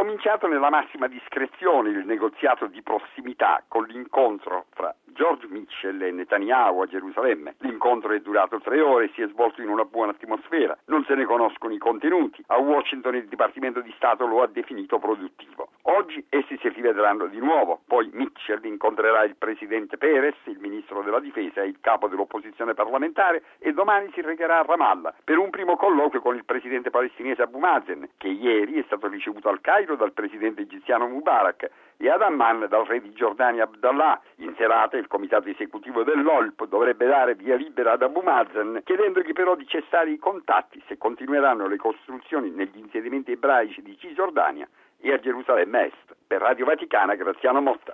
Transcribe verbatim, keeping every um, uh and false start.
cominciato nella massima discrezione il negoziato di prossimità con l'incontro fra George Mitchell e Netanyahu a Gerusalemme. L'incontro è durato tre ore e si è svolto in una buona atmosfera. Non se ne conoscono i contenuti. A Washington il Dipartimento di Stato lo ha definito produttivo. Oggi essi si rivedranno di nuovo. Poi Mitchell incontrerà il presidente Peres, il ministro della difesa e il capo dell'opposizione parlamentare, e domani si recherà a Ramallah per un primo colloquio con il presidente palestinese Abu Mazen, che ieri è stato ricevuto al Cairo dal presidente egiziano Mubarak e ad Amman dal re di Giordania Abdallah. In serata il comitato esecutivo dell'O L P dovrebbe dare via libera ad Abu Mazen, chiedendogli però di cessare i contatti se continueranno le costruzioni negli insediamenti ebraici di Cisgiordania e a Gerusalemme Est. Per Radio Vaticana, Graziano Motta.